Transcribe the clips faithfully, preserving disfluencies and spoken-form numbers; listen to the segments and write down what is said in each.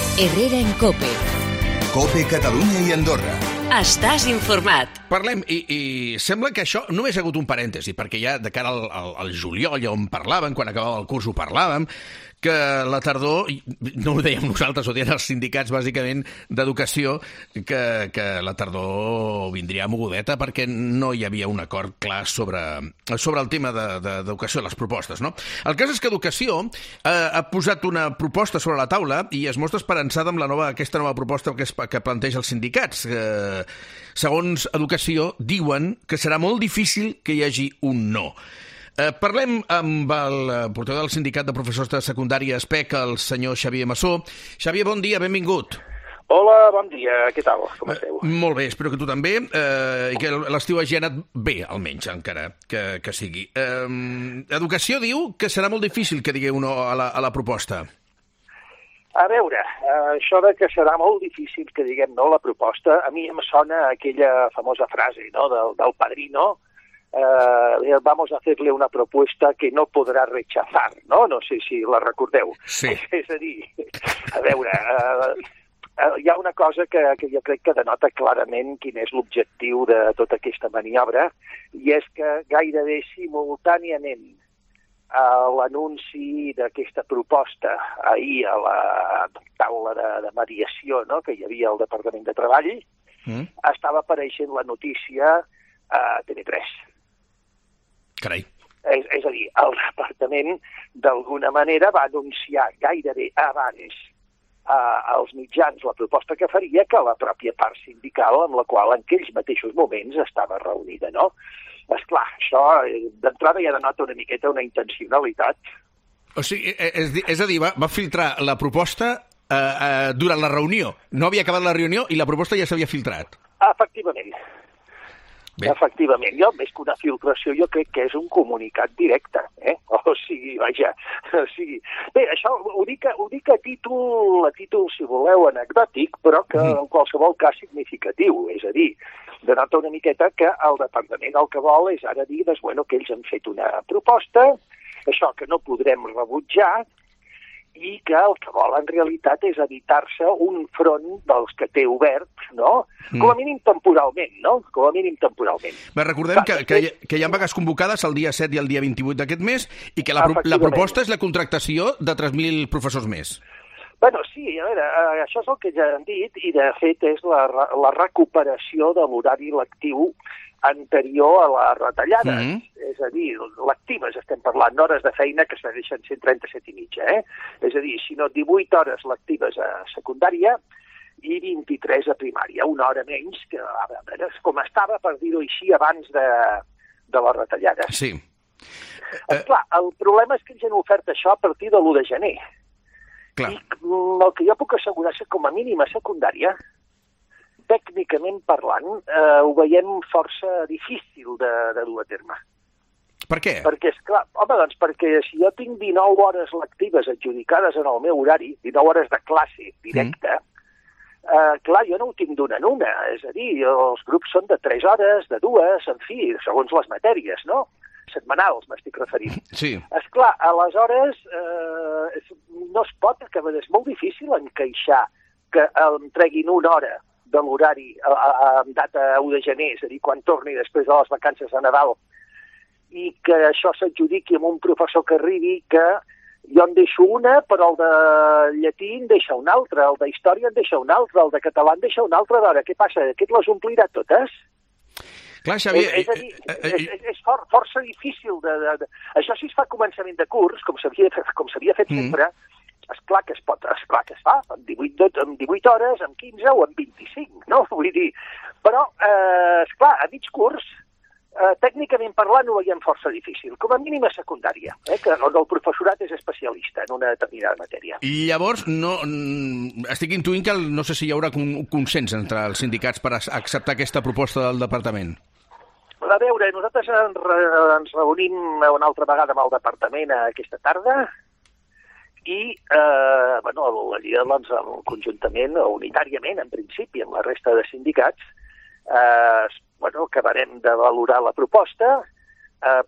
Herrera en COPE. COPE Catalunya i Andorra. Estàs informat. Parlem, i, i sembla que això només ha hagut un parèntesi, perquè ja de cara al, al, al juliol, ja on parlàvem, quan acabava el curs ho parlàvem, que la tardor, no ho dèiem nosaltres, ho deien els sindicats bàsicament d'educació, que, que la tardor vindria mogudeta perquè no hi havia un acord clar sobre, sobre el tema d'educació, de, de les propostes, no? El cas és que Educació eh, ha posat una proposta sobre la taula i es mostra esperançada amb la nova, aquesta nova proposta que, es, que planteja els sindicats. Eh, segons Educació, diuen que serà molt difícil que hi hagi un no. Eh, parlem amb el portaveu del Sindicat de Professors de Secundària ESPEC, el senyor Xavier Massó. Xavier, bon dia, benvingut. Hola, bon dia, què tal? Com esteu? Eh, molt bé, espero que tu també, eh, i que l'estiu hagi anat bé, almenys, encara que, que sigui. Eh, Educació diu que serà molt difícil que digueu no a la, a la proposta. A veure, eh, això de que serà molt difícil que diguem no a la proposta, a mi em sona aquella famosa frase, no?, del, del Padrino. Uh, vamos a hacerle una propuesta que no podrà rechazar, no? No sé si la recordeu. Sí. És a dir, a veure, uh, uh, hi ha una cosa que, que jo crec que denota clarament quin és l'objectiu de tota aquesta maniobra, i és que gairebé simultàniament a l'anunci d'aquesta proposta ahir a la taula de, de mediació, no?, que hi havia al Departament de Treball, mm. estava apareixent la notícia a T V tres. Carai. És, és a dir, el departament d'alguna manera va anunciar gairebé abans eh, als mitjans la proposta que faria que la pròpia part sindical amb la qual en aquells mateixos moments estava reunida, no? Esclar, això d'entrada ja denota una miqueta una intencionalitat. O sigui, és, és a dir, va, va filtrar la proposta eh, eh, durant la reunió. No havia acabat la reunió i la proposta ja s'havia filtrat. Efectivament. Bé. Efectivament, jo, més que una filtració, jo crec que és un comunicat directe, eh? O sigui, vaja, o sigui... Bé, això ho dic, ho dic a títol, a títol, si voleu, anecdòtic, però que en qualsevol cas significatiu, és a dir, denota una miqueta que el departament el que vol és ara dir, doncs, bueno, que ells han fet una proposta, això que no podrem rebutjar, i que el que vol en realitat és evitar-se un front dels que té obert, no? Mm. Com a mínim temporalment, no? Com a mínim temporalment. Bé, recordem que, que, hi, que hi ha vagues convocades el dia set i el dia vint-i-vuit d'aquest mes i que la, la proposta és la contractació de tres mil professors més. Bueno, sí, a veure, això és el que ja han dit i de fet és la, la recuperació de l'horari lectiu anterior a les retallades. Mm-hmm. És a dir, lectives, estem parlant d'hores de feina que segueixen cent trenta-set i mitja, eh? És a dir, si no divuit hores lectives a secundària i vint-i-tres a primària, una hora menys, que a veure, com estava, per dir-ho així, abans de, de les retallades. Sí. Esclar, el problema és que ens han ofert això a partir de l'u de gener. Clar. I el que jo puc assegurar és que com a mínim a secundària, tècnicament parlant, eh, ho veiem força difícil de, de dur a terme. Per què? Perquè, esclar, home, doncs perquè si jo tinc dinou hores lectives adjudicades en el meu horari, dinou hores de classe directa, mm. eh, clar, jo no ho tinc d'una en una, és a dir, els grups són de tres hores, de dues, en fi, segons les matèries, no? Setmanals, m'estic referint. Sí. Esclar, aleshores, eh, no es pot, que és molt difícil encaixar que em treguin una hora de l'horari en data u de gener, és a dir, quan torni després de les vacances de Nadal, i que això s'adjudiqui amb un professor que arribi que jo en deixo una, però el de llatí en deixa una altra, el de història en deixa una altra, el de català en deixa una altra. Veure, què passa? Aquest les omplirà totes? Clar, Xavier... És, és a dir, és, és, és for, força difícil. De, de, de... Això si es fa a començament de curs, com s'havia com s'havia fet mm. sempre, esclar que es pot, esclar que es fa, amb divuit, amb divuit hores, amb quinze o amb vint-i-cinc, no? Vull dir, però, eh, esclar, a mig curs, eh, tècnicament parlant ho veiem força difícil, com a mínim a secundària, eh, que on el professorat és especialista en una determinada matèria. I llavors, no, estic intuint que el, no sé si hi haurà un consens entre els sindicats per acceptar aquesta proposta del departament. A veure, nosaltres ens, ens reunim una altra vegada amb el departament aquesta tarda, i, eh, bueno, la Lliga, doncs, conjuntament, o unitàriament, en principi, amb la resta de sindicats, eh, bueno, acabarem de valorar la proposta, eh,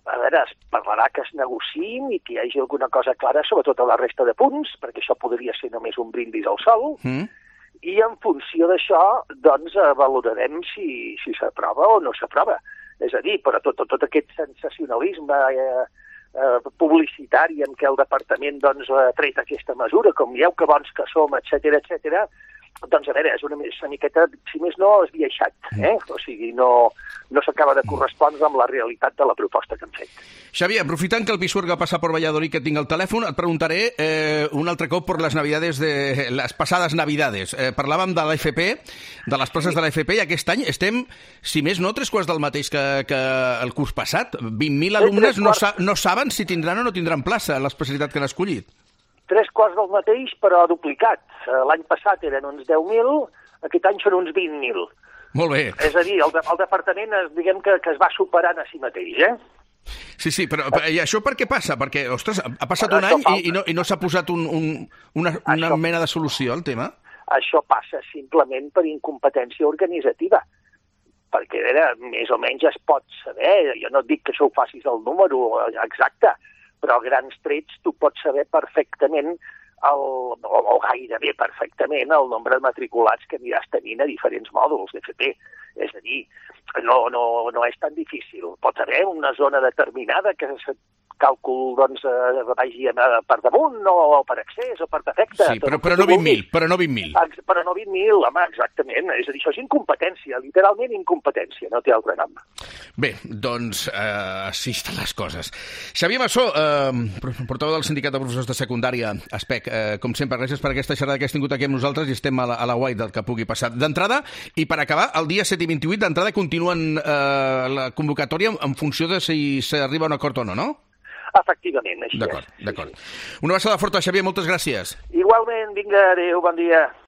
a veure, es parlarà que es negociïn i que hi hagi alguna cosa clara, sobretot a la resta de punts, perquè això podria ser només un brindis al sol, mm. i en funció d'això, doncs, valorarem si, si s'aprova o no s'aprova. És a dir, però tot, tot, tot aquest sensacionalisme eh, eh, publicitari en què el departament doncs, ha tret aquesta mesura, com dieu que bons que som, etcètera, etcètera, doncs, a veure, és una, una miqueta, si més no, esbiaixat, eh? O sigui, no, no s'acaba de correspondre amb la realitat de la proposta que hem fet. Xavier, aprofitant que el Pisuerga passa per Valladolid, que tinc el telèfon, et preguntaré eh, un altre cop per les navidades de les passades navidades. Eh, parlàvem de l'A F P, de les places de l'A F P, i aquest any estem, si més no, tres quarts del mateix que, que el curs passat. vint mil alumnes no, sa no saben si tindran o no tindran plaça a l'especialitat que han escollit. Tres quarts del mateix, però duplicat. L'any passat eren uns deu mil, aquest any són uns vint mil. Molt bé. És a dir, el, de, el departament, diguem que, que es va superant a si mateix, eh? Sí, sí, però i això per què passa? Perquè, ostres, ha passat un any i, i no, i no s'ha posat un, un, una, una això, mena de solució al tema? Això passa simplement per incompetència organitzativa. Perquè, era, més o menys es pot saber, jo no et dic que això ho facis el número exacte, però a grans trets tu pots saber perfectament, el, o, o gairebé perfectament, el nombre de matriculats que aniràs tenint a diferents mòduls d'F P. És a dir, no, no, no és tan difícil. Pot haver una zona determinada que el càlcul doncs, eh, vagi per damunt o per excés o per defecte. Sí, però, però no vint mil, però no vint mil. Però no vint mil, home, exactament. És a dir, això és incompetència, literalment incompetència, no té altre nom. Bé, doncs, eh, així estan les coses. Xavier Massó, eh, portaveu del Sindicat de Professors de Secundària, Aspec, eh, com sempre, gràcies per aquesta xerrada que has tingut aquí amb nosaltres i estem a la, a la guai del que pugui passar. D'entrada, i per acabar, el dia set i vint-i-vuit, d'entrada continuen eh, la convocatòria en funció de si s'arriba a un acord o no, no? Efectivament, així és. D'acord, d'acord. Una abraçada forta, Xavier, moltes gràcies. Igualment, vinga, adéu, bon dia.